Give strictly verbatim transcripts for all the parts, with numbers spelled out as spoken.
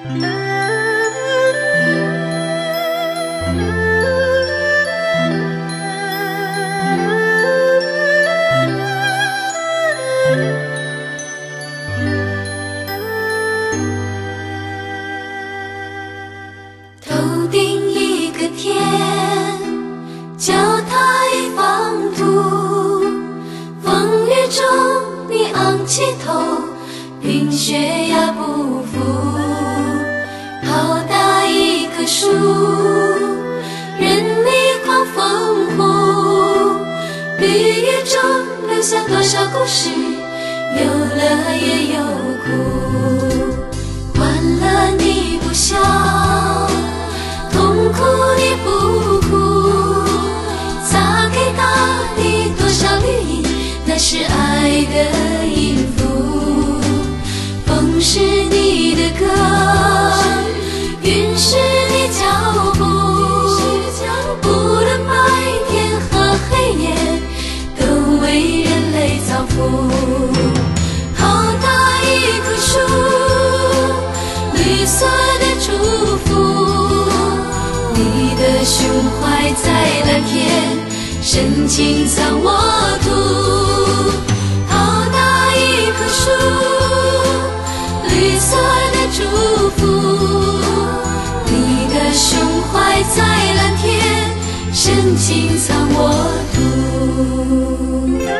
头顶一个天，脚踏一方土，风雨中你昂起头，冰雪压不服。好大一棵树，任你狂风呼，绿叶中留下多少故事，有乐也有苦。欢乐你不笑，痛苦你不哭，洒给大地多少绿荫，那是爱的音符。风是你的歌，云是你脚步，不论白天和黑夜，都为人类造福。好大一棵树，绿色的祝福，你的胸怀在蓝天，深情藏我土。好大一棵树，绿色的祝福，你的胸怀在蓝天，深情藏我土。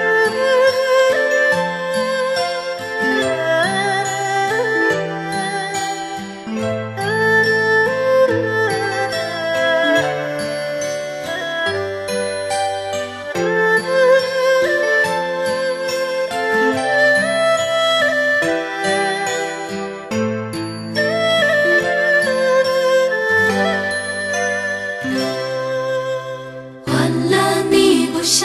欢乐你不笑，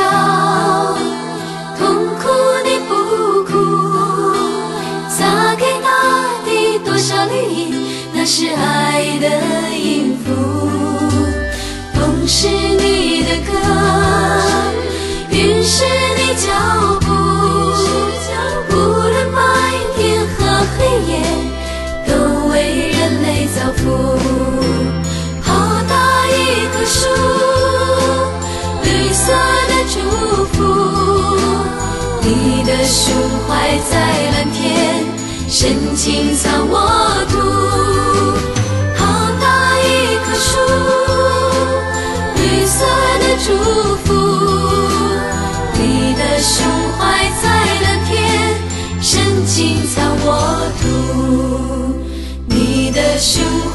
痛苦你不哭，洒给大地多少绿荫，那是爱的音符。风是你的歌，云是你脚步，不论白天和黑夜，都为人类造福。好大一棵树，绿色的祝福，你的胸怀在蓝天，深情藏我土。好大一棵树，绿色的祝福，你的胸怀在蓝天，深情藏我土。你的胸